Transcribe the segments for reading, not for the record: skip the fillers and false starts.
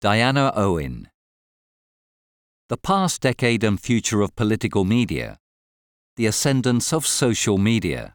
Diana Owen. The Past Decade and Future of Political Media. The Ascendance of Social Media.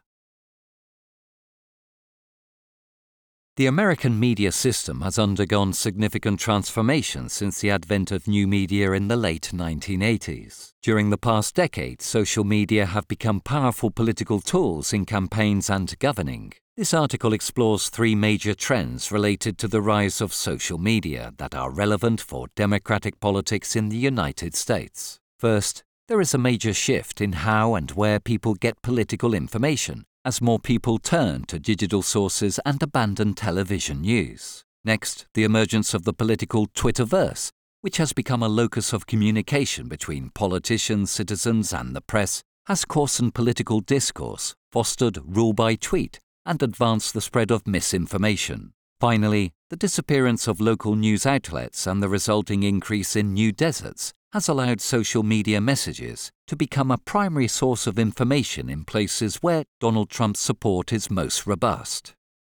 The American media system has undergone significant transformation since the advent of new media in the late 1980s. During the past decade, social media have become powerful political tools in campaigns and governing. This article explores three major trends related to the rise of social media that are relevant for democratic politics in the United States. First, there is a major shift in how and where people get political information, as more people turn to digital sources and abandon television news. Next, the emergence of the political Twitterverse, which has become a locus of communication between politicians, citizens, and the press, has coarsened political discourse, fostered rule by tweet, and advanced the spread of misinformation. Finally, the disappearance of local news outlets and the resulting increase in new deserts has allowed social media messages to become a primary source of information in places where Donald Trump's support is most robust.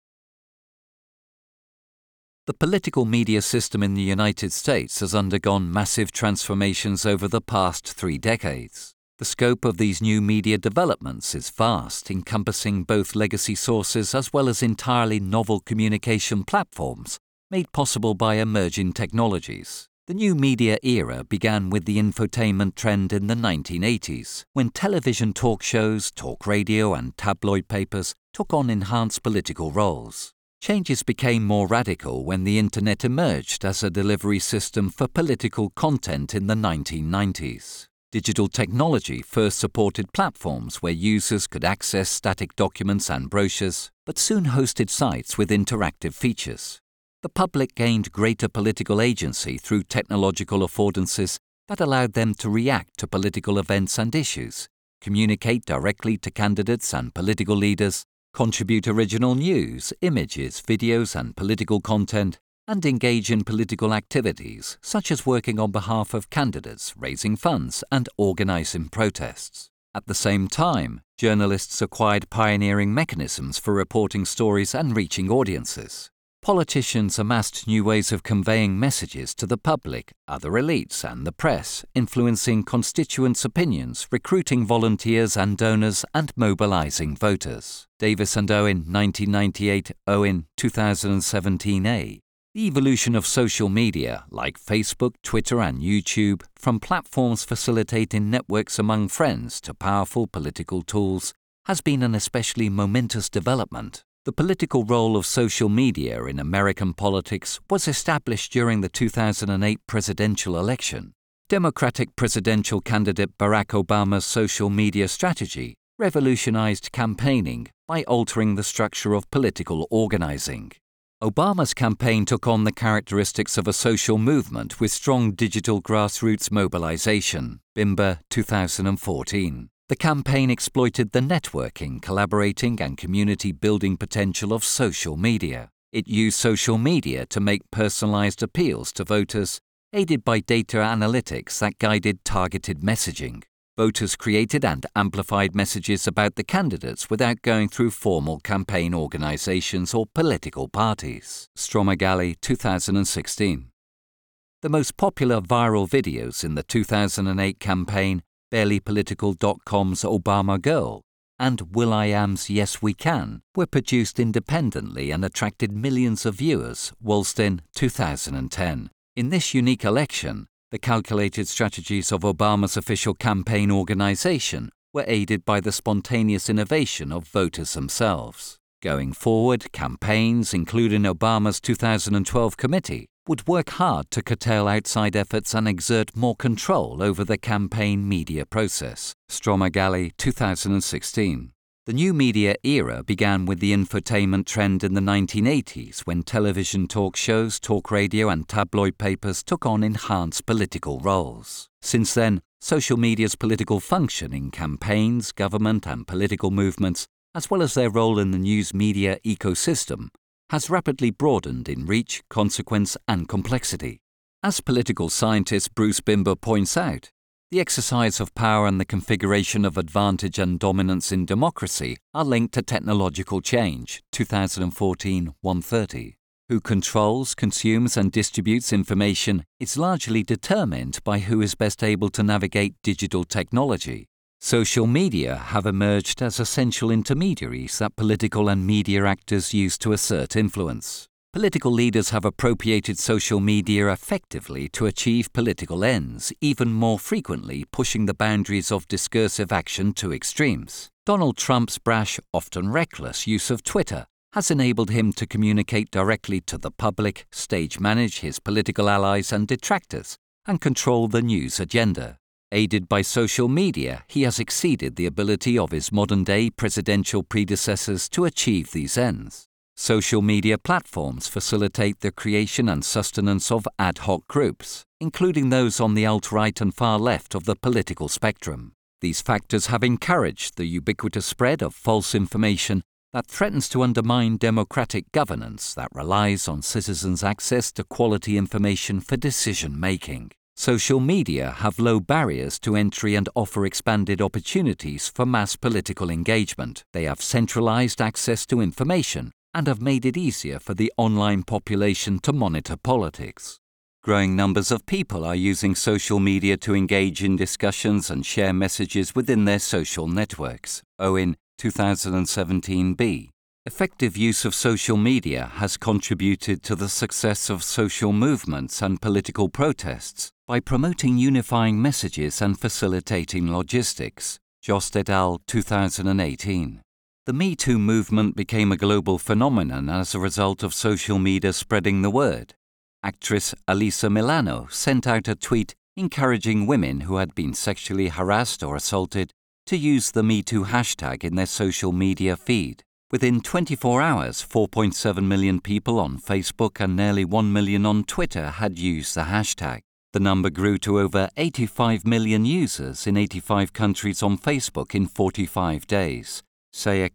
The political media system in the United States has undergone massive transformations over the past 3 decades. The scope of these new media developments is vast, encompassing both legacy sources as well as entirely novel communication platforms made possible by emerging technologies. The new media era began with the infotainment trend in the 1980s, when television talk shows, talk radio, and tabloid papers took on enhanced political roles. Changes became more radical when the Internet emerged as a delivery system for political content in the 1990s. Digital technology first supported platforms where users could access static documents and brochures, but soon hosted sites with interactive features. The public gained greater political agency through technological affordances that allowed them to react to political events and issues, communicate directly to candidates and political leaders, contribute original news, images, videos, and political content, and engage in political activities such as working on behalf of candidates, raising funds, and organizing protests. At the same time, journalists acquired pioneering mechanisms for reporting stories and reaching audiences. Politicians amassed new ways of conveying messages to the public, other elites, and the press, influencing constituents' opinions, recruiting volunteers and donors, and mobilizing voters. Davis and Owen, 1998, Owen, 2017a. The evolution of social media, like Facebook, Twitter, and YouTube, from platforms facilitating networks among friends to powerful political tools, has been an especially momentous development. The political role of social media in American politics was established during the 2008 presidential election. Democratic presidential candidate Barack Obama's social media strategy revolutionized campaigning by altering the structure of political organizing. Obama's campaign took on the characteristics of a social movement with strong digital grassroots mobilization. Bimber, 2014. The campaign exploited the networking, collaborating, and community-building potential of social media. It used social media to make personalized appeals to voters, aided by data analytics that guided targeted messaging. Voters created and amplified messages about the candidates without going through formal campaign organizations or political parties. Stromagali, 2016. The most popular viral videos in the 2008 campaign, BarelyPolitical.com's Obama Girl and will.i.am's Yes We Can, were produced independently and attracted millions of viewers. Wollston, 2010. In this unique election, the calculated strategies of Obama's official campaign organization were aided by the spontaneous innovation of voters themselves. Going forward, campaigns, including Obama's 2012 committee, would work hard to curtail outside efforts and exert more control over the campaign media process. Stromagali, 2016. The new media era began with the infotainment trend in the 1980s when television talk shows, talk radio, and tabloid papers took on enhanced political roles. Since then, social media's political function in campaigns, government, and political movements, as well as their role in the news media ecosystem, has rapidly broadened in reach, consequence, and complexity. As political scientist Bruce Bimber points out, the exercise of power and the configuration of advantage and dominance in democracy are linked to technological change, 2014, 130. Who controls, consumes, and distributes information is largely determined by who is best able to navigate digital technology. Social media have emerged as essential intermediaries that political and media actors use to assert influence. Political leaders have appropriated social media effectively to achieve political ends, even more frequently pushing the boundaries of discursive action to extremes. Donald Trump's brash, often reckless use of Twitter has enabled him to communicate directly to the public, stage manage his political allies and detractors, and control the news agenda. Aided by social media, he has exceeded the ability of his modern-day presidential predecessors to achieve these ends. Social media platforms facilitate the creation and sustenance of ad hoc groups, including those on the alt-right and far left of the political spectrum. These factors have encouraged the ubiquitous spread of false information that threatens to undermine democratic governance that relies on citizens' access to quality information for decision-making. Social media have low barriers to entry and offer expanded opportunities for mass political engagement. They have centralized access to information and have made it easier for the online population to monitor politics. Growing numbers of people are using social media to engage in discussions and share messages within their social networks. Owen 2017b. Effective use of social media has contributed to the success of social movements and political protests by promoting unifying messages and facilitating logistics. Jost et al. 2018. The Me Too movement became a global phenomenon as a result of social media spreading the word. Actress Alyssa Milano sent out a tweet encouraging women who had been sexually harassed or assaulted to use the Me Too hashtag in their social media feed. Within 24 hours, 4.7 million people on Facebook and nearly 1 million on Twitter had used the hashtag. The number grew to over 85 million users in 85 countries on Facebook in 45 days. Sayek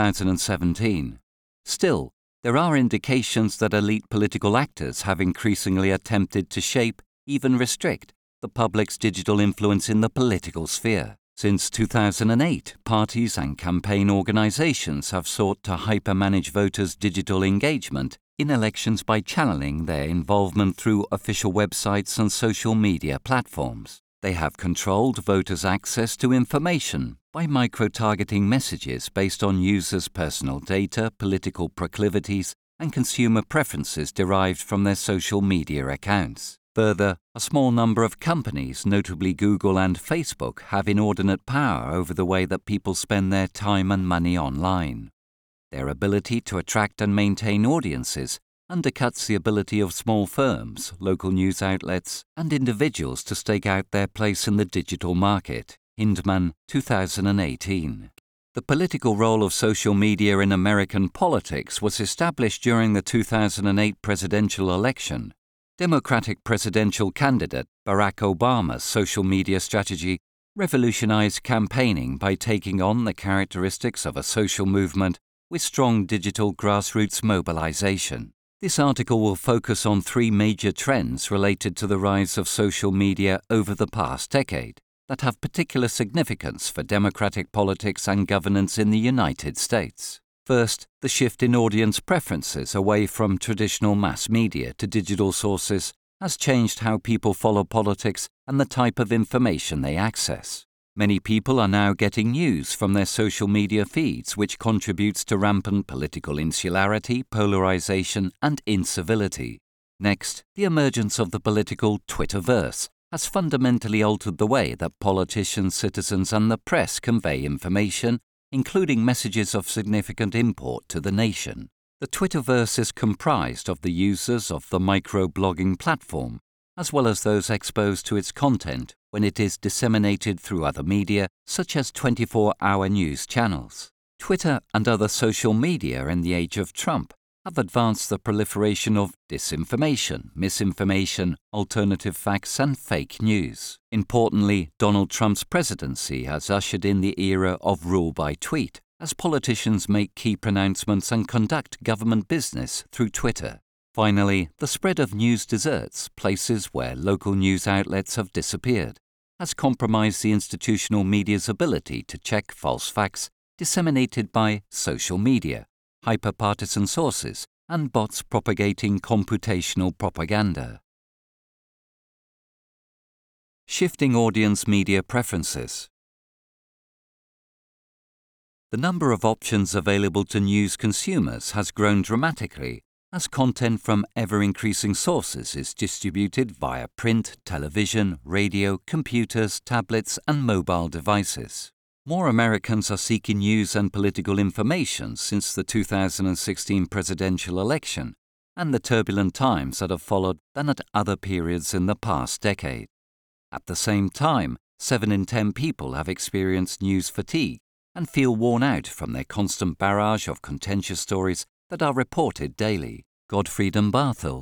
2017. Still, there are indications that elite political actors have increasingly attempted to shape, even restrict, the public's digital influence in the political sphere. Since 2008, parties and campaign organizations have sought to hyper-manage voters' digital engagement in elections by channeling their involvement through official websites and social media platforms. They have controlled voters' access to information by micro-targeting messages based on users' personal data, political proclivities, and consumer preferences derived from their social media accounts. Further, a small number of companies, notably Google and Facebook, have inordinate power over the way that people spend their time and money online. Their ability to attract and maintain audiences undercuts the ability of small firms, local news outlets, and individuals to stake out their place in the digital market. Hindman, 2018. The political role of social media in American politics was established during the 2008 presidential election. Democratic presidential candidate Barack Obama's social media strategy revolutionized campaigning by taking on the characteristics of a social movement with strong digital grassroots mobilization. This article will focus on three major trends related to the rise of social media over the past decade that have particular significance for democratic politics and governance in the United States. First, the shift in audience preferences away from traditional mass media to digital sources has changed how people follow politics and the type of information they access. Many people are now getting news from their social media feeds, which contributes to rampant political insularity, polarization, and incivility. Next, the emergence of the political Twitterverse has fundamentally altered the way that politicians, citizens, and the press convey information, including messages of significant import to the nation. The Twitterverse is comprised of the users of the microblogging platform, as well as those exposed to its content when it is disseminated through other media, such as 24-hour news channels. Twitter and other social media in the age of Trump have advanced the proliferation of disinformation, misinformation, alternative facts, and fake news. Importantly, Donald Trump's presidency has ushered in the era of rule by tweet, as politicians make key pronouncements and conduct government business through Twitter. Finally, the spread of news deserts, places where local news outlets have disappeared, has compromised the institutional media's ability to check false facts disseminated by social media, hyper-partisan sources, and bots propagating computational propaganda. Shifting audience media preferences. The number of options available to news consumers has grown dramatically as content from ever-increasing sources is distributed via print, television, radio, computers, tablets, and mobile devices. More Americans are seeking news and political information since the 2016 presidential election and the turbulent times that have followed than at other periods in the past decade. At the same time, 7 in 10 people have experienced news fatigue and feel worn out from their constant barrage of contentious stories that are reported daily. Gottfried and Barthel,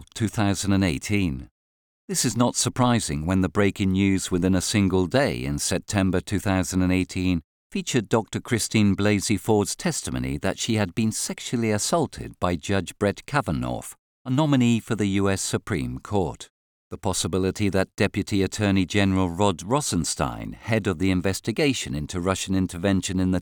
2018. This is not surprising when the breaking news within a single day in September 2018 featured Dr. Christine Blasey Ford's testimony that she had been sexually assaulted by Judge Brett Kavanaugh, a nominee for the U.S. Supreme Court. The possibility that Deputy Attorney General Rod Rosenstein, head of the investigation into Russian intervention in the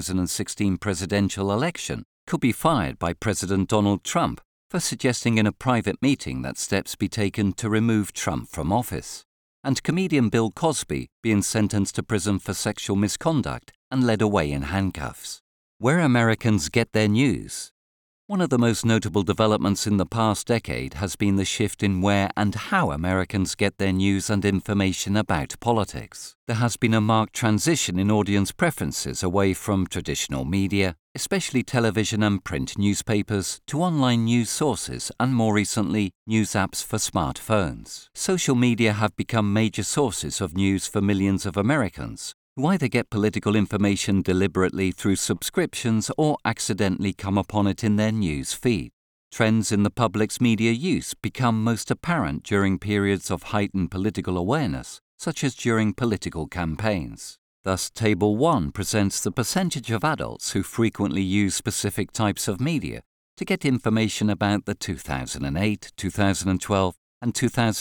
2016 presidential election, could be fired by President Donald Trump for suggesting in a private meeting that steps be taken to remove Trump from office, and comedian Bill Cosby being sentenced to prison for sexual misconduct and led away in handcuffs. Where Americans get their news. One of the most notable developments in the past decade has been the shift in where and how Americans get their news and information about politics. There has been a marked transition in audience preferences away from traditional media, especially television and print newspapers, to online news sources and, more recently, news apps for smartphones. Social media have become major sources of news for millions of Americans, who either get political information deliberately through subscriptions or accidentally come upon it in their news feed. Trends in the public's media use become most apparent during periods of heightened political awareness, such as during political campaigns. Thus, Table 1 presents the percentage of adults who frequently use specific types of media to get information about the 2008, 2012, and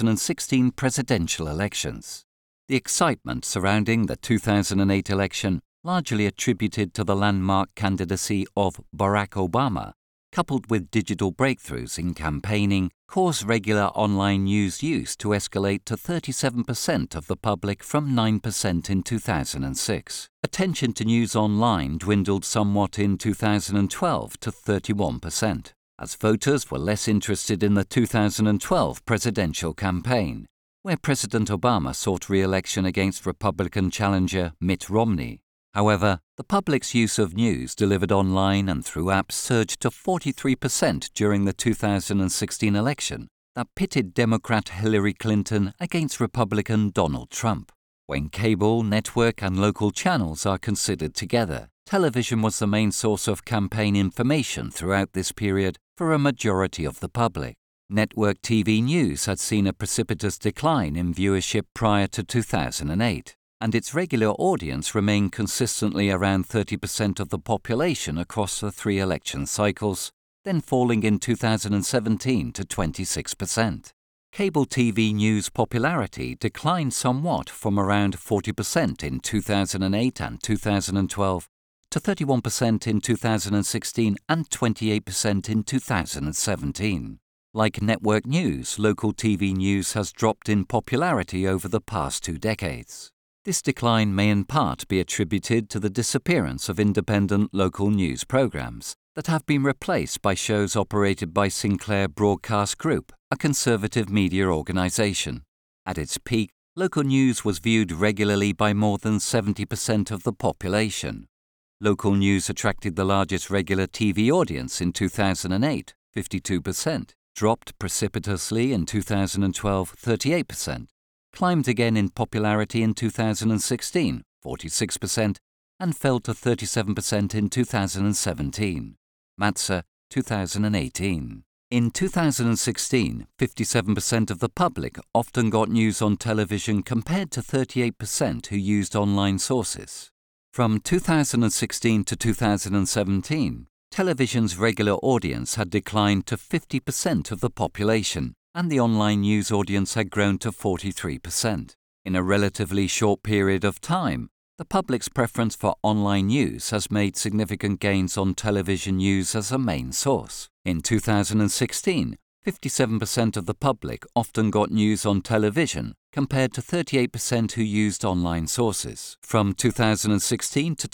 2016 presidential elections. The excitement surrounding the 2008 election, largely attributed to the landmark candidacy of Barack Obama, coupled with digital breakthroughs in campaigning, caused regular online news use to escalate to 37% of the public from 9% in 2006. Attention to news online dwindled somewhat in 2012 to 31%, as voters were less interested in the 2012 presidential campaign, where President Obama sought re-election against Republican challenger Mitt Romney. However, the public's use of news delivered online and through apps surged to 43% during the 2016 election that pitted Democrat Hillary Clinton against Republican Donald Trump. When cable, network, and local channels are considered together, television was the main source of campaign information throughout this period for a majority of the public. Network TV news had seen a precipitous decline in viewership prior to 2008, and its regular audience remained consistently around 30% of the population across the 3 election cycles, then falling in 2017 to 26%. Cable TV news popularity declined somewhat from around 40% in 2008 and 2012 to 31% in 2016 and 28% in 2017. Like network news, local TV news has dropped in popularity over the past 2 decades. This decline may in part be attributed to the disappearance of independent local news programs that have been replaced by shows operated by Sinclair Broadcast Group, a conservative media organization. At its peak, local news was viewed regularly by more than 70% of the population. Local news attracted the largest regular TV audience in 2008, 52%. Dropped precipitously in 2012, 38%, climbed again in popularity in 2016, 46%, and fell to 37% in 2017. Matza, 2018. In 2016, 57% of the public often got news on television compared to 38% who used online sources. From 2016 to 2017, television's regular audience had declined to 50% of the population, and the online news audience had grown to 43%. In a relatively short period of time, The public's preference for online news has made significant gains on television news as a main source. In 2016, 57% of the public often got news on television, compared to 38% who used online sources. From 2016 to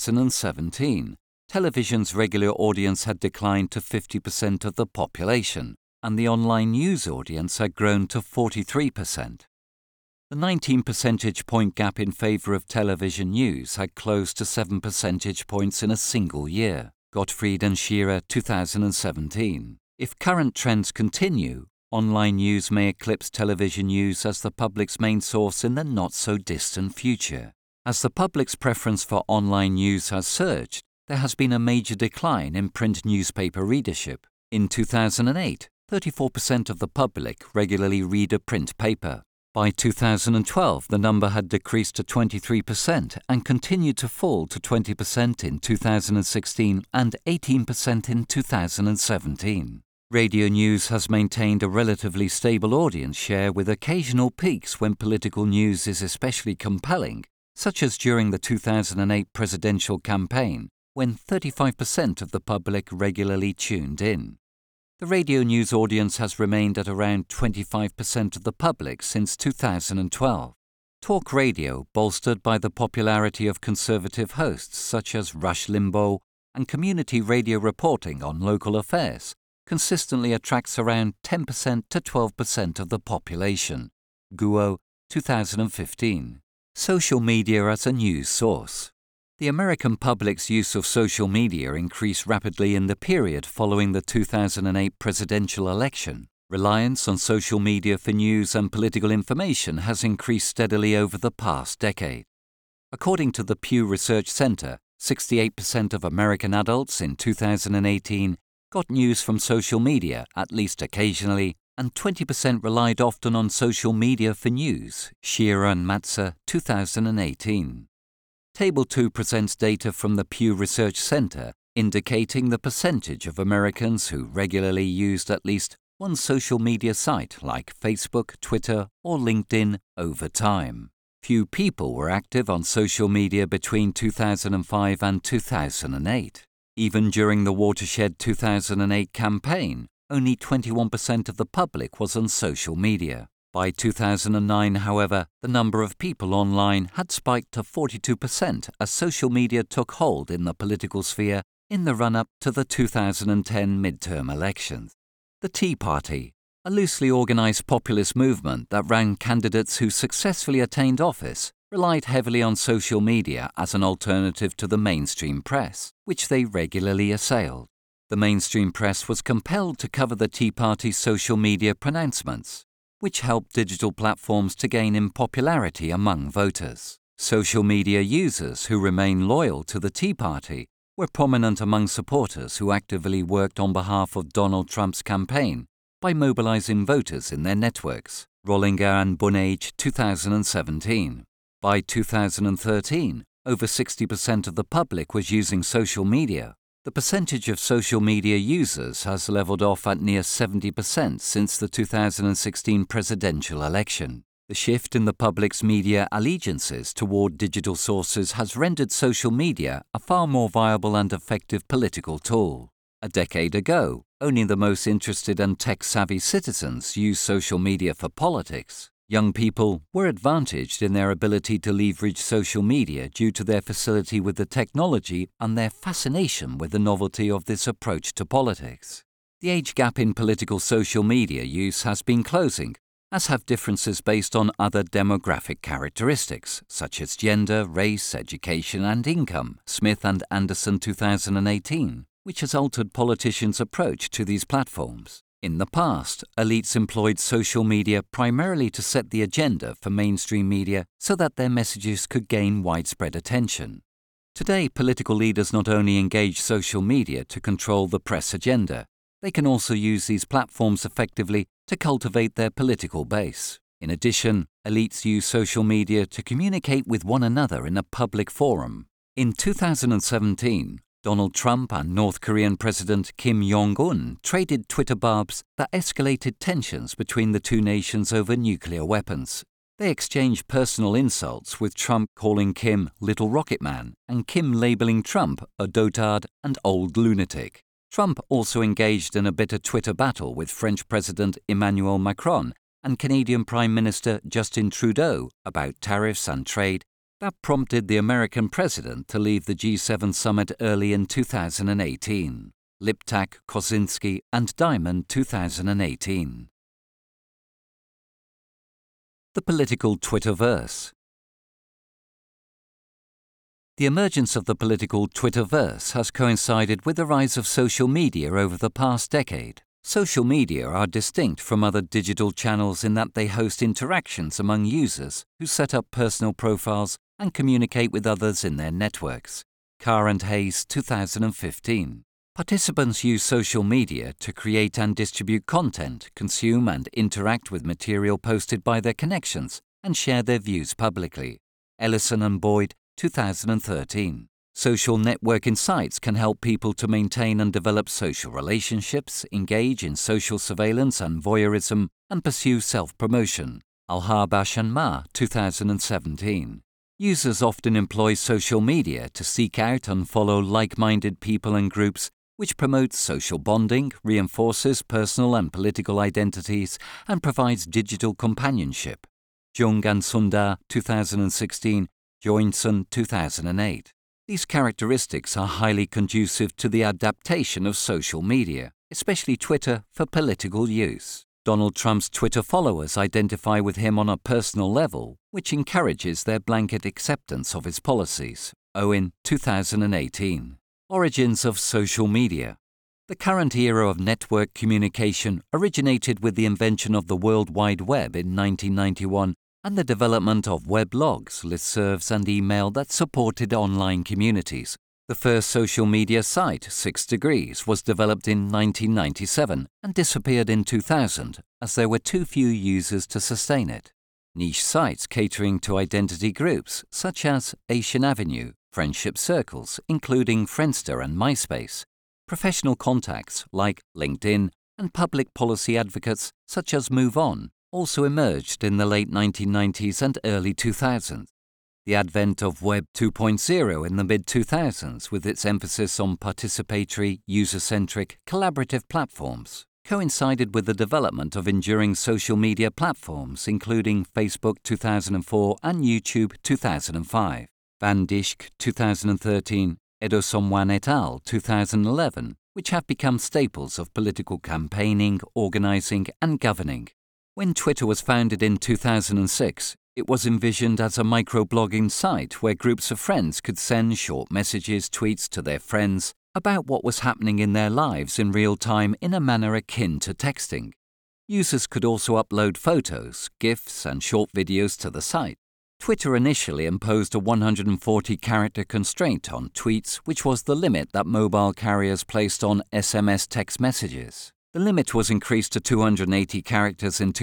2017, television's regular audience had declined to 50% of the population, and the online news audience had grown to 43%. The 19 percentage point gap in favour of television news had closed to 7 percentage points in a single year. Gottfried and Scherer, 2017. If current trends continue, online news may eclipse television news as the public's main source in the not-so-distant future. As the public's preference for online news has surged, there has been a major decline in print newspaper readership. In 2008, 34% of the public regularly read a print paper. By 2012, the number had decreased to 23% and continued to fall to 20% in 2016 and 18% in 2017. Radio news has maintained a relatively stable audience share with occasional peaks when political news is especially compelling, such as during the 2008 presidential campaign, when 35% of the public regularly tuned in. The radio news audience has remained at around 25% of the public since 2012. Talk radio, bolstered by the popularity of conservative hosts such as Rush Limbaugh and community radio reporting on local affairs, consistently attracts around 10% to 12% of the population. Guo, 2015. Social media as a news source. The American public's use of social media increased rapidly in the period following the 2008 presidential election. Reliance on social media for news and political information has increased steadily over the past decade. According to the Pew Research Center, 68% of American adults in 2018 got news from social media at least occasionally, and 20% relied often on social media for news. Scherer and Matzer, 2018. Table 2 presents data from the Pew Research Center indicating the percentage of Americans who regularly used at least one social media site like Facebook, Twitter, or LinkedIn over time. Few people were active on social media between 2005 and 2008. Even during the Watershed 2008 campaign, only 21% of the public was on social media. By 2009, however, the number of people online had spiked to 42% as social media took hold in the political sphere in the run-up to the 2010 midterm elections. The Tea Party, a loosely organized populist movement that ran candidates who successfully attained office, relied heavily on social media as an alternative to the mainstream press, which they regularly assailed. The mainstream press was compelled to cover the Tea Party's social media pronouncements, which helped digital platforms to gain in popularity among voters. Social media users who remain loyal to the Tea Party were prominent among supporters who actively worked on behalf of Donald Trump's campaign by mobilizing voters in their networks. Rollinger and Bunnage, 2017. By 2013, over 60% of the public was using social media. The percentage of social media users has leveled off at near 70% since the 2016 presidential election. The shift in the public's media allegiances toward digital sources has rendered social media a far more viable and effective political tool. A decade ago, only the most interested and tech-savvy citizens used social media for politics. Young people were advantaged in their ability to leverage social media due to their facility with the technology and their fascination with the novelty of this approach to politics. The age gap in political social media use has been closing, as have differences based on other demographic characteristics, such as gender, race, education, and income. Smith and Anderson, 2018, which has altered politicians' approach to these platforms. In the past, elites employed social media primarily to set the agenda for mainstream media so that their messages could gain widespread attention. Today, political leaders not only engage social media to control the press agenda, they can also use these platforms effectively to cultivate their political base. In addition, elites use social media to communicate with one another in a public forum. In 2017, Donald Trump and North Korean President Kim Jong-un traded Twitter barbs that escalated tensions between the two nations over nuclear weapons. They exchanged personal insults, with Trump calling Kim Little Rocket Man and Kim labeling Trump a dotard and old lunatic. Trump also engaged in a bitter Twitter battle with French President Emmanuel Macron and Canadian Prime Minister Justin Trudeau about tariffs and trade that prompted the American president to leave the G7 summit early in 2018. Liptak, Kosinski and Diamond 2018. The political Twitterverse. The emergence of the political Twitterverse has coincided with the rise of social media over the past decade. Social media are distinct from other digital channels in that they host interactions among users who set up personal profiles and communicate with others in their networks. Carr and Hayes, 2015. Participants use social media to create and distribute content, consume and interact with material posted by their connections, and share their views publicly. Ellison and Boyd, 2013. Social networking sites can help people to maintain and develop social relationships, engage in social surveillance and voyeurism, and pursue self-promotion. Al-Harbash and Ma, 2017. Users often employ social media to seek out and follow like-minded people and groups, which promotes social bonding, reinforces personal and political identities, and provides digital companionship. Jung and Sundar, 2016, Joinson, 2008. These characteristics are highly conducive to the adaptation of social media, especially Twitter, for political use. Donald Trump's Twitter followers identify with him on a personal level, which encourages their blanket acceptance of his policies. Owen, 2018. Origins of social media. The current era of network communication originated with the invention of the World Wide Web in 1991 and the development of weblogs, listservs, and email that supported online communities. The first social media site, 6 Degrees, was developed in 1997 and disappeared in 2000 as there were too few users to sustain it. Niche sites catering to identity groups such as Asian Avenue, friendship circles, including Friendster and MySpace, professional contacts like LinkedIn, and public policy advocates such as MoveOn also emerged in the late 1990s and early 2000s. The advent of Web 2.0 in the mid-2000s, with its emphasis on participatory, user-centric, collaborative platforms, coincided with the development of enduring social media platforms including Facebook 2004 and YouTube 2005. Van Dijk, 2013, Edosomwan et al., 2011, which have become staples of political campaigning, organizing, and governing. When Twitter was founded in 2006, it was envisioned as a microblogging site where groups of friends could send short messages, tweets to their friends about what was happening in their lives in real time in a manner akin to texting. Users could also upload photos, GIFs, and short videos to the site. Twitter initially imposed a 140-character constraint on tweets, which was the limit that mobile carriers placed on SMS text messages. The limit was increased to 280 characters in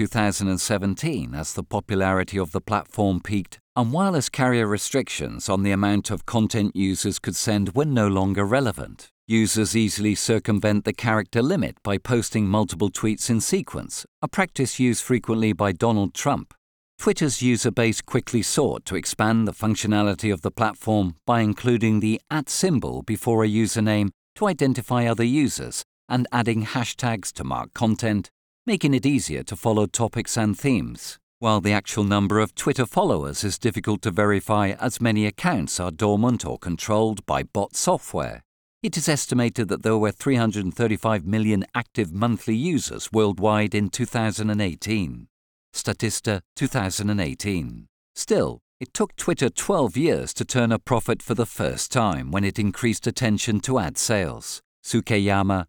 2017 as the popularity of the platform peaked, and wireless carrier restrictions on the amount of content users could send were no longer relevant. Users easily circumvent the character limit by posting multiple tweets in sequence, a practice used frequently by Donald Trump. Twitter's user base quickly sought to expand the functionality of the platform by including the @ symbol before a username to identify other users and adding hashtags to mark content, making it easier to follow topics and themes. While the actual number of Twitter followers is difficult to verify as many accounts are dormant or controlled by bot software, it is estimated that there were 335 million active monthly users worldwide in 2018. Statista, 2018. Still, it took Twitter 12 years to turn a profit for the first time when it increased attention to ad sales. Sukeyama,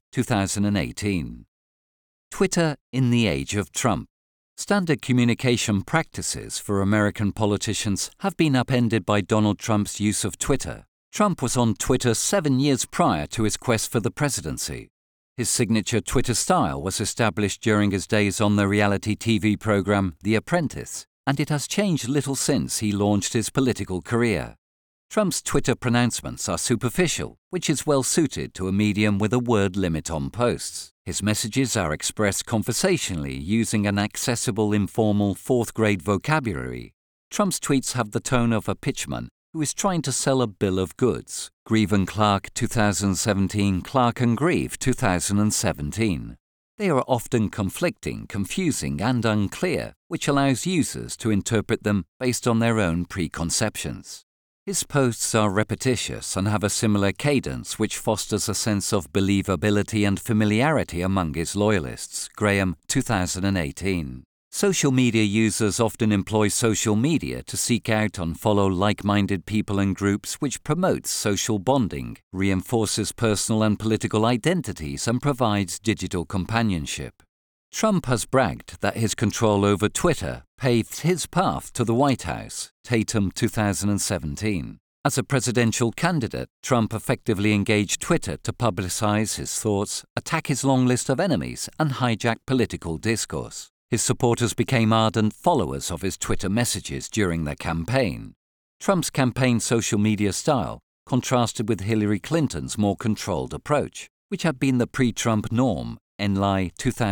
2018. Twitter in the age of Trump. Standard communication practices for American politicians have been upended by Donald Trump's use of Twitter. Trump was on Twitter 7 years prior to his quest for the presidency. His signature Twitter style was established during his days on the reality TV program The Apprentice, and it has changed little since he launched his political career. Trump's Twitter pronouncements are superficial, which is well suited to a medium with a word limit on posts. His messages are expressed conversationally using an accessible, informal fourth-grade vocabulary. Trump's tweets have the tone of a pitchman who is trying to sell a bill of goods. Grieve and Clark 2017, Clark and Grieve 2017. They are often conflicting, confusing, and unclear, which allows users to interpret them based on their own preconceptions. His posts are repetitious and have a similar cadence which fosters a sense of believability and familiarity among his loyalists. Graham, 2018. Social media users often employ social media to seek out and follow like-minded people and groups, which promotes social bonding, reinforces personal and political identities, and provides digital companionship. Trump has bragged that his control over Twitter paved his path to the White House. Tatum, 2017. As a presidential candidate, Trump effectively engaged Twitter to publicize his thoughts, attack his long list of enemies, and hijack political discourse. His supporters became ardent followers of his Twitter messages during their campaign. Trump's campaign social media style contrasted with Hillary Clinton's more controlled approach, which had been the pre-Trump norm. Enlai,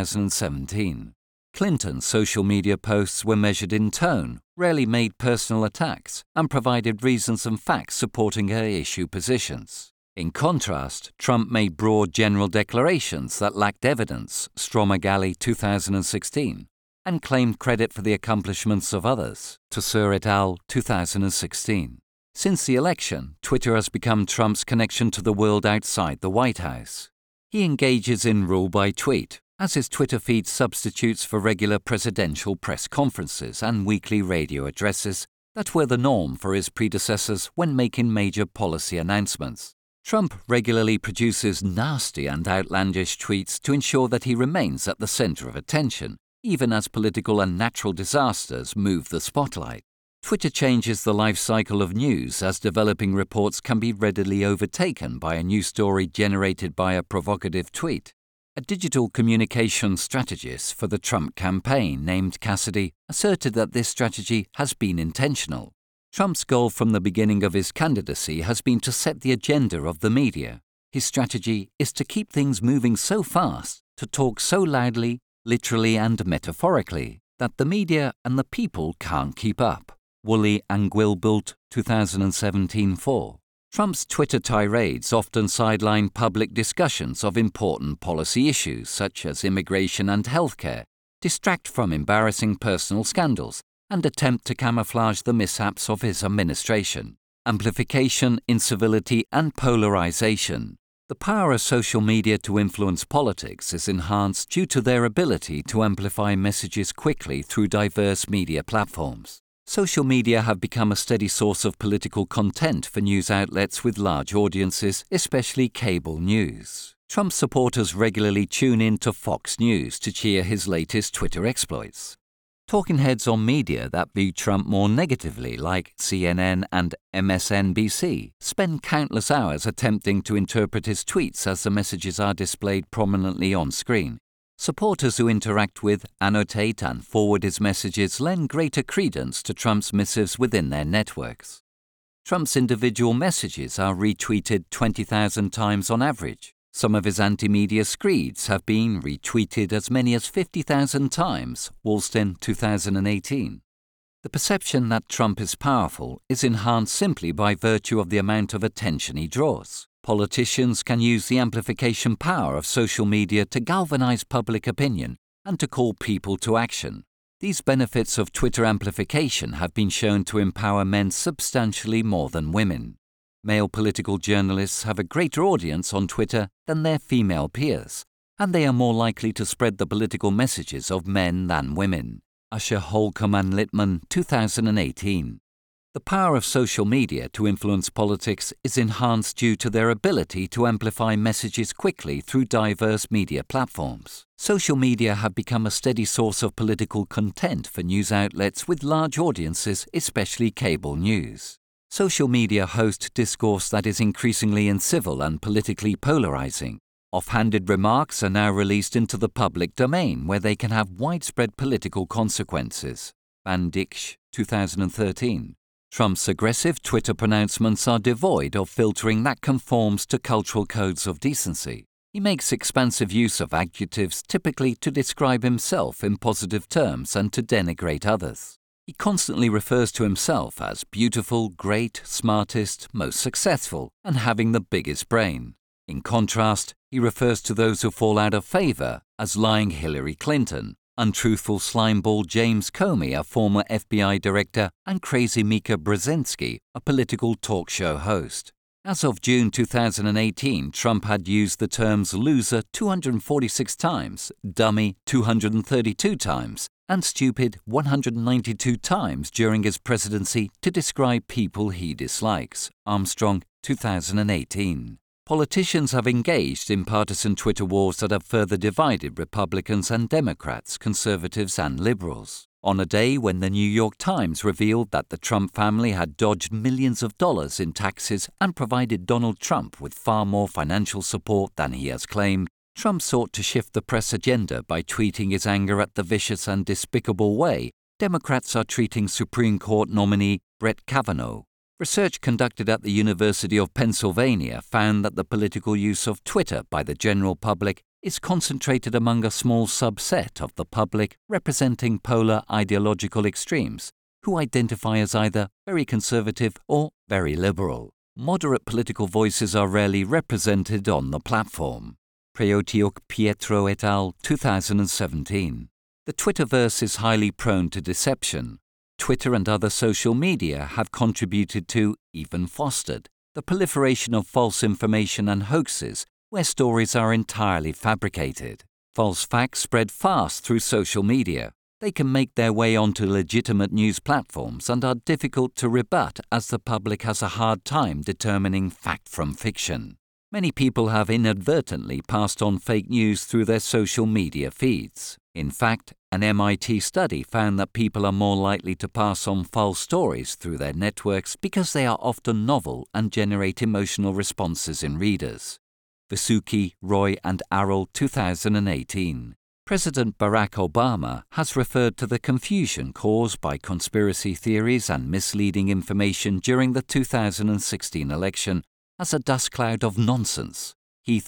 2017. Clinton's social media posts were measured in tone, rarely made personal attacks, and provided reasons and facts supporting her issue positions. In contrast, Trump made broad general declarations that lacked evidence, Stromagali 2016, and claimed credit for the accomplishments of others, Tesseur et al. 2016. Since the election, Twitter has become Trump's connection to the world outside the White House. He engages in rule by tweet, as his Twitter feed substitutes for regular presidential press conferences and weekly radio addresses that were the norm for his predecessors when making major policy announcements. Trump regularly produces nasty and outlandish tweets to ensure that he remains at the center of attention, even as political and natural disasters move the spotlight. Twitter changes the life cycle of news as developing reports can be readily overtaken by a new story generated by a provocative tweet. A digital communication strategist for the Trump campaign named Cassidy asserted that this strategy has been intentional. Trump's goal from the beginning of his candidacy has been to set the agenda of the media. His strategy is to keep things moving so fast, to talk so loudly, literally and metaphorically, that the media and the people can't keep up. Woolley and Guilbult, 2017-4. Trump's Twitter tirades often sideline public discussions of important policy issues such as immigration and healthcare, distract from embarrassing personal scandals, and attempt to camouflage the mishaps of his administration. Amplification, incivility, and polarization. The power of social media to influence politics is enhanced due to their ability to amplify messages quickly through diverse media platforms. Social media have become a steady source of political content for news outlets with large audiences, especially cable news. Trump supporters regularly tune in to Fox News to cheer his latest Twitter exploits. Talking heads on media that view Trump more negatively, like CNN and MSNBC, spend countless hours attempting to interpret his tweets as the messages are displayed prominently on screen. Supporters who interact with, annotate, and forward his messages lend greater credence to Trump's missives within their networks. Trump's individual messages are retweeted 20,000 times on average. Some of his anti-media screeds have been retweeted as many as 50,000 times, Wallstein 2018. The perception that Trump is powerful is enhanced simply by virtue of the amount of attention he draws. Politicians can use the amplification power of social media to galvanize public opinion and to call people to action. These benefits of Twitter amplification have been shown to empower men substantially more than women. Male political journalists have a greater audience on Twitter than their female peers, and they are more likely to spread the political messages of men than women. Usher, Holcomb and Littman, 2018. The power of social media to influence politics is enhanced due to their ability to amplify messages quickly through diverse media platforms. Social media have become a steady source of political content for news outlets with large audiences, especially cable news. Social media host discourse that is increasingly incivil and politically polarizing. Off-handed remarks are now released into the public domain where they can have widespread political consequences. Van Dijk, 2013. Trump's aggressive Twitter pronouncements are devoid of filtering that conforms to cultural codes of decency. He makes expansive use of adjectives typically to describe himself in positive terms and to denigrate others. He constantly refers to himself as beautiful, great, smartest, most successful, and having the biggest brain. In contrast, he refers to those who fall out of favor as lying Hillary Clinton, untruthful slimeball James Comey, a former FBI director, and crazy Mika Brzezinski, a political talk show host. As of June 2018, Trump had used the terms loser 246 times, dummy 232 times, and stupid 192 times during his presidency to describe people he dislikes. Armstrong, 2018. Politicians have engaged in partisan Twitter wars that have further divided Republicans and Democrats, conservatives and liberals. On a day when the New York Times revealed that the Trump family had dodged millions of dollars in taxes and provided Donald Trump with far more financial support than he has claimed, Trump sought to shift the press agenda by tweeting his anger at the vicious and despicable way Democrats are treating Supreme Court nominee Brett Kavanaugh. Research conducted at the University of Pennsylvania found that the political use of Twitter by the general public is concentrated among a small subset of the public representing polar ideological extremes, who identify as either very conservative or very liberal. Moderate political voices are rarely represented on the platform. Preotiuk Pietro et al., 2017. The Twitterverse is highly prone to deception. Twitter and other social media have contributed to, even fostered, the proliferation of false information and hoaxes where stories are entirely fabricated. False facts spread fast through social media. They can make their way onto legitimate news platforms and are difficult to rebut as the public has a hard time determining fact from fiction. Many people have inadvertently passed on fake news through their social media feeds. In fact, an MIT study found that people are more likely to pass on false stories through their networks because they are often novel and generate emotional responses in readers. Vasuki, Roy and Arrell, 2018. President Barack Obama has referred to the confusion caused by conspiracy theories and misleading information during the 2016 election as a dust cloud of nonsense. Heath,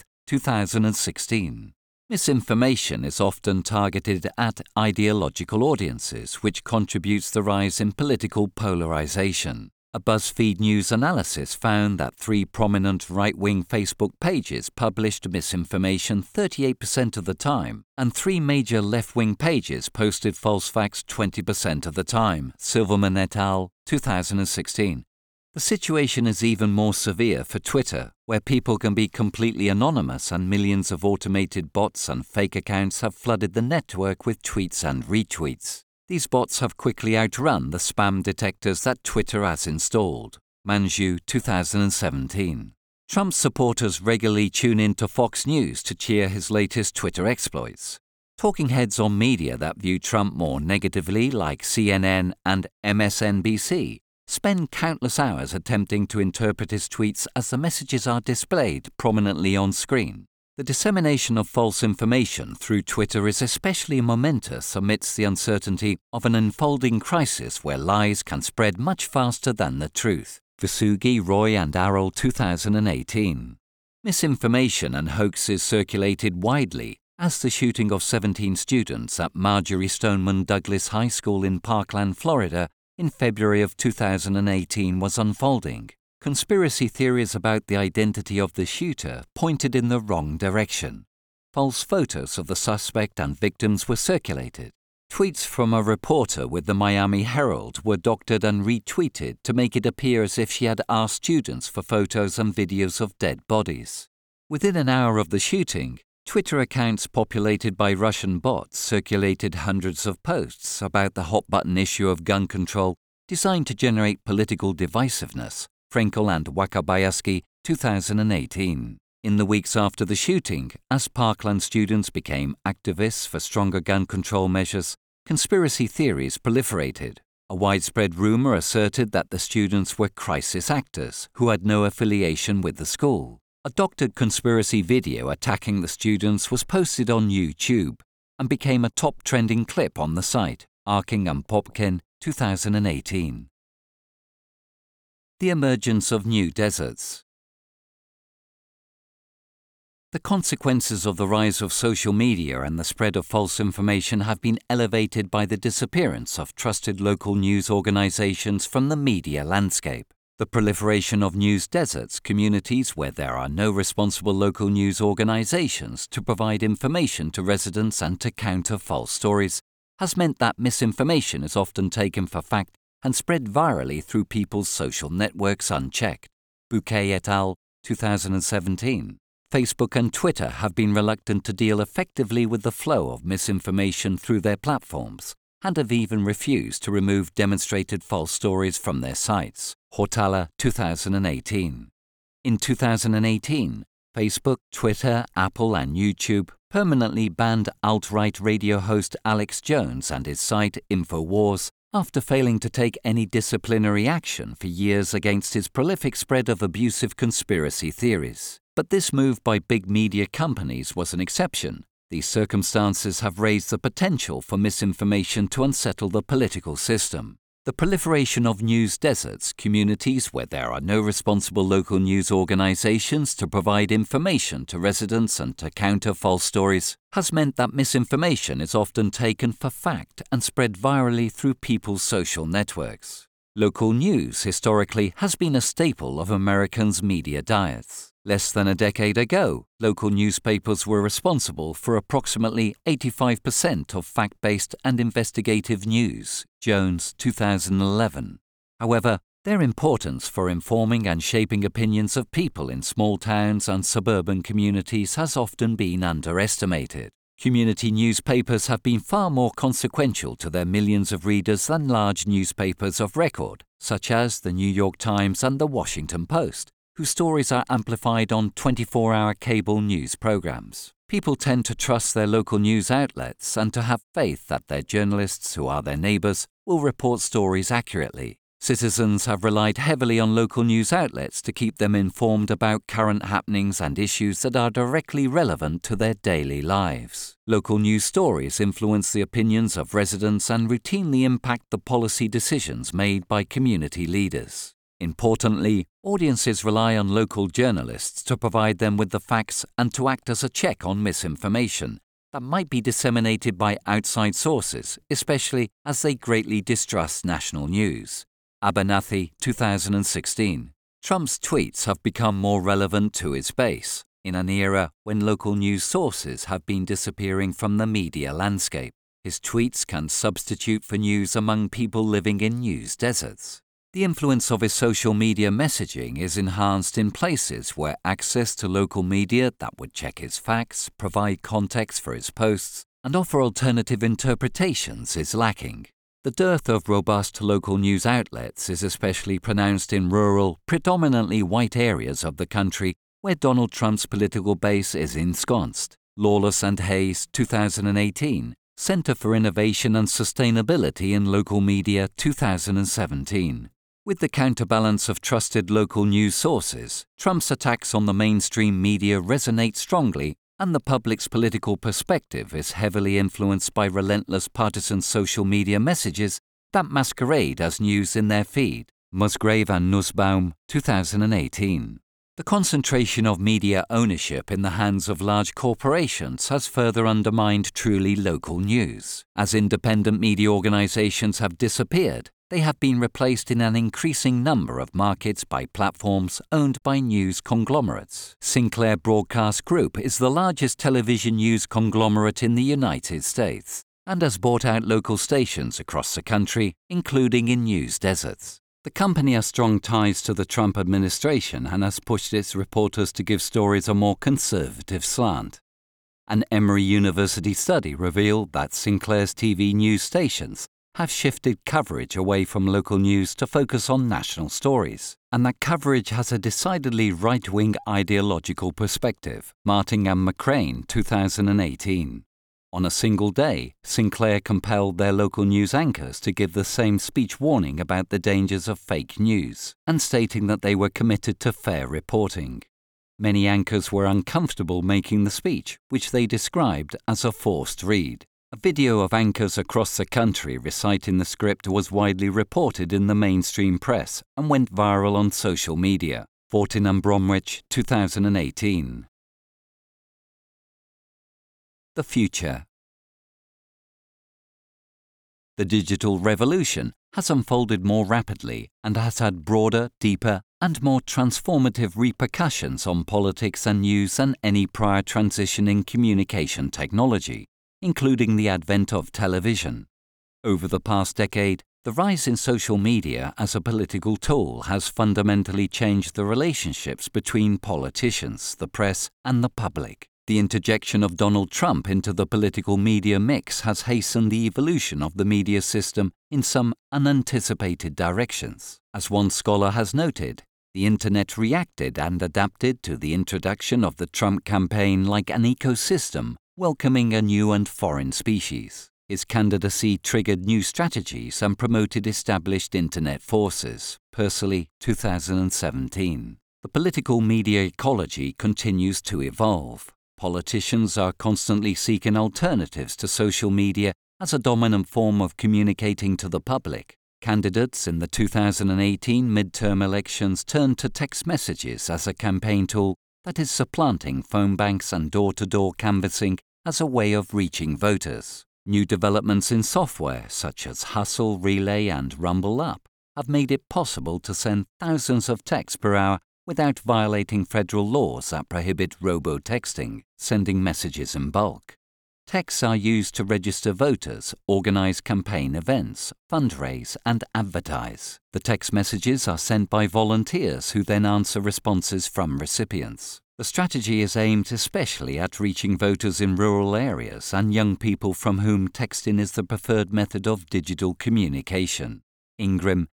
2016. Misinformation is often targeted at ideological audiences, which contributes the rise in political polarization. A BuzzFeed News analysis found that 3 prominent right-wing Facebook pages published misinformation 38% of the time, and 3 major left-wing pages posted false facts 20% of the time. Silverman et al., 2016. The situation is even more severe for Twitter, where people can be completely anonymous and millions of automated bots and fake accounts have flooded the network with tweets and retweets. These bots have quickly outrun the spam detectors that Twitter has installed. Manju, 2017. Trump's supporters regularly tune in to Fox News to cheer his latest Twitter exploits. Talking heads on media that view Trump more negatively, like CNN and MSNBC, spend countless hours attempting to interpret his tweets as the messages are displayed prominently on screen. The dissemination of false information through Twitter is especially momentous amidst the uncertainty of an unfolding crisis where lies can spread much faster than the truth. Vasugi, Roy and Arrell, 2018. Misinformation and hoaxes circulated widely as the shooting of 17 students at Marjory Stoneman Douglas High School in Parkland, Florida, in February of 2018 was unfolding. Conspiracy theories about the identity of the shooter pointed in the wrong direction. False photos of the suspect and victims were circulated. Tweets from a reporter with the Miami Herald were doctored and retweeted to make it appear as if she had asked students for photos and videos of dead bodies. Within an hour of the shooting, Twitter accounts populated by Russian bots circulated hundreds of posts about the hot-button issue of gun control designed to generate political divisiveness. Frenkel and Wakabayaski, 2018. In the weeks after the shooting, as Parkland students became activists for stronger gun control measures, conspiracy theories proliferated. A widespread rumor asserted that the students were crisis actors who had no affiliation with the school. A doctored conspiracy video attacking the students was posted on YouTube and became a top trending clip on the site. Arking and Popkin, 2018. The emergence of new deserts. The consequences of the rise of social media and the spread of false information have been elevated by the disappearance of trusted local news organizations from the media landscape. The proliferation of news deserts, communities where there are no responsible local news organizations to provide information to residents and to counter false stories, has meant that misinformation is often taken for fact and spread virally through people's social networks unchecked. Bouquet et al., 2017. Facebook and Twitter have been reluctant to deal effectively with the flow of misinformation through their platforms and have even refused to remove demonstrated false stories from their sites. Hortala, 2018. In 2018, Facebook, Twitter, Apple and YouTube permanently banned alt-right radio host Alex Jones and his site InfoWars after failing to take any disciplinary action for years against his prolific spread of abusive conspiracy theories. But this move by big media companies was an exception. These circumstances have raised the potential for misinformation to unsettle the political system. The proliferation of news deserts, communities where there are no responsible local news organizations to provide information to residents and to counter false stories, has meant that misinformation is often taken for fact and spread virally through people's social networks. Local news, historically, has been a staple of Americans' media diets. Less than a decade ago, local newspapers were responsible for approximately 85% of fact-based and investigative news. Jones, 2011. However, their importance for informing and shaping opinions of people in small towns and suburban communities has often been underestimated. Community newspapers have been far more consequential to their millions of readers than large newspapers of record, such as the New York Times and the Washington Post, whose stories are amplified on 24-hour cable news programs. People tend to trust their local news outlets and to have faith that their journalists, who are their neighbors, will report stories accurately. Citizens have relied heavily on local news outlets to keep them informed about current happenings and issues that are directly relevant to their daily lives. Local news stories influence the opinions of residents and routinely impact the policy decisions made by community leaders. Importantly, audiences rely on local journalists to provide them with the facts and to act as a check on misinformation that might be disseminated by outside sources, especially as they greatly distrust national news. Abernathy, 2016. Trump's tweets have become more relevant to his base, in an era when local news sources have been disappearing from the media landscape. His tweets can substitute for news among people living in news deserts. The influence of his social media messaging is enhanced in places where access to local media that would check his facts, provide context for his posts, and offer alternative interpretations is lacking. The dearth of robust local news outlets is especially pronounced in rural, predominantly white areas of the country where Donald Trump's political base is ensconced. Lawless and Hayes, 2018. Center for Innovation and Sustainability in Local Media, 2017. With the counterbalance of trusted local news sources, Trump's attacks on the mainstream media resonate strongly, and the public's political perspective is heavily influenced by relentless partisan social media messages that masquerade as news in their feed. Musgrave and Nussbaum, 2018. The concentration of media ownership in the hands of large corporations has further undermined truly local news. As independent media organizations have disappeared, they have been replaced in an increasing number of markets by platforms owned by news conglomerates. Sinclair Broadcast Group is the largest television news conglomerate in the United States and has bought out local stations across the country, including in news deserts. The company has strong ties to the Trump administration and has pushed its reporters to give stories a more conservative slant. An Emory University study revealed that Sinclair's TV news stations have shifted coverage away from local news to focus on national stories, and that coverage has a decidedly right-wing ideological perspective. Martin and McCrane, 2018. On a single day, Sinclair compelled their local news anchors to give the same speech warning about the dangers of fake news, and stating that they were committed to fair reporting. Many anchors were uncomfortable making the speech, which they described as a forced read. A video of anchors across the country reciting the script was widely reported in the mainstream press and went viral on social media. Fortin & Bromwich, 2018. The future. The digital revolution has unfolded more rapidly and has had broader, deeper, and more transformative repercussions on politics and news than any prior transition in communication technology, including the advent of television. Over the past decade, the rise in social media as a political tool has fundamentally changed the relationships between politicians, the press, and the public. The interjection of Donald Trump into the political media mix has hastened the evolution of the media system in some unanticipated directions. As one scholar has noted, the Internet reacted and adapted to the introduction of the Trump campaign like an ecosystem, welcoming a new and foreign species. His candidacy triggered new strategies and promoted established Internet forces. Pursley, 2017. The political media ecology continues to evolve. Politicians are constantly seeking alternatives to social media as a dominant form of communicating to the public. Candidates in the 2018 midterm elections turned to text messages as a campaign tool that is supplanting phone banks and door-to-door canvassing as a way of reaching voters. New developments in software such as Hustle, Relay, and Rumble Up have made it possible to send thousands of texts per hour without violating federal laws that prohibit robo-texting, sending messages in bulk. Texts are used to register voters, organize campaign events, fundraise, and advertise. The text messages are sent by volunteers who then answer responses from recipients. The strategy is aimed especially at reaching voters in rural areas and young people from whom texting is the preferred method of digital communication. Ingram,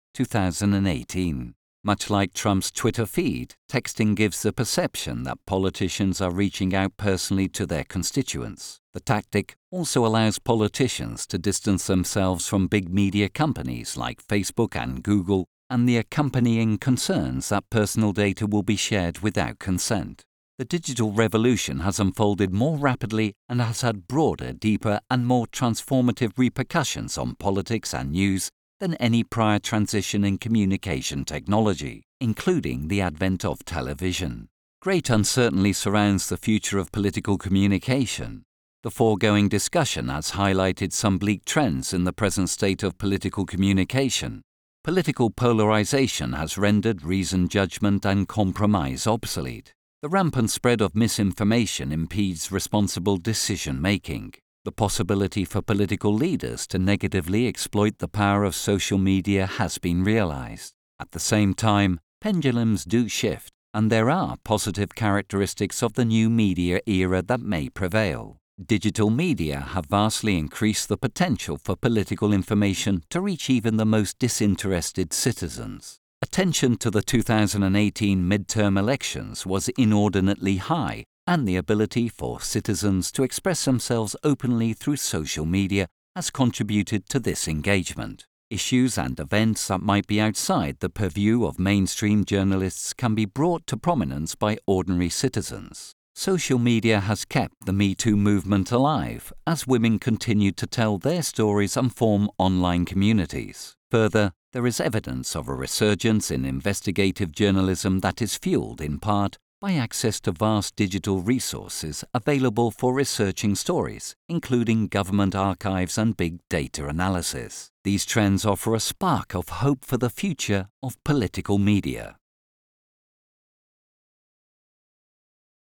2018. Much like Trump's Twitter feed, texting gives the perception that politicians are reaching out personally to their constituents. The tactic also allows politicians to distance themselves from big media companies like Facebook and Google and the accompanying concerns that personal data will be shared without consent. The digital revolution has unfolded more rapidly and has had broader, deeper, and more transformative repercussions on politics and news than any prior transition in communication technology, including the advent of television. Great uncertainty surrounds the future of political communication. The foregoing discussion has highlighted some bleak trends in the present state of political communication. Political polarization has rendered reasoned judgment and compromise obsolete. The rampant spread of misinformation impedes responsible decision-making. The possibility for political leaders to negatively exploit the power of social media has been realized. At the same time, pendulums do shift, and there are positive characteristics of the new media era that may prevail. Digital media have vastly increased the potential for political information to reach even the most disinterested citizens. Attention to the 2018 midterm elections was inordinately high, and the ability for citizens to express themselves openly through social media has contributed to this engagement. Issues and events that might be outside the purview of mainstream journalists can be brought to prominence by ordinary citizens. Social media has kept the Me Too movement alive as women continue to tell their stories and form online communities. Further, there is evidence of a resurgence in investigative journalism that is fueled in part by access to vast digital resources available for researching stories, including government archives and big data analysis. These trends offer a spark of hope for the future of political media.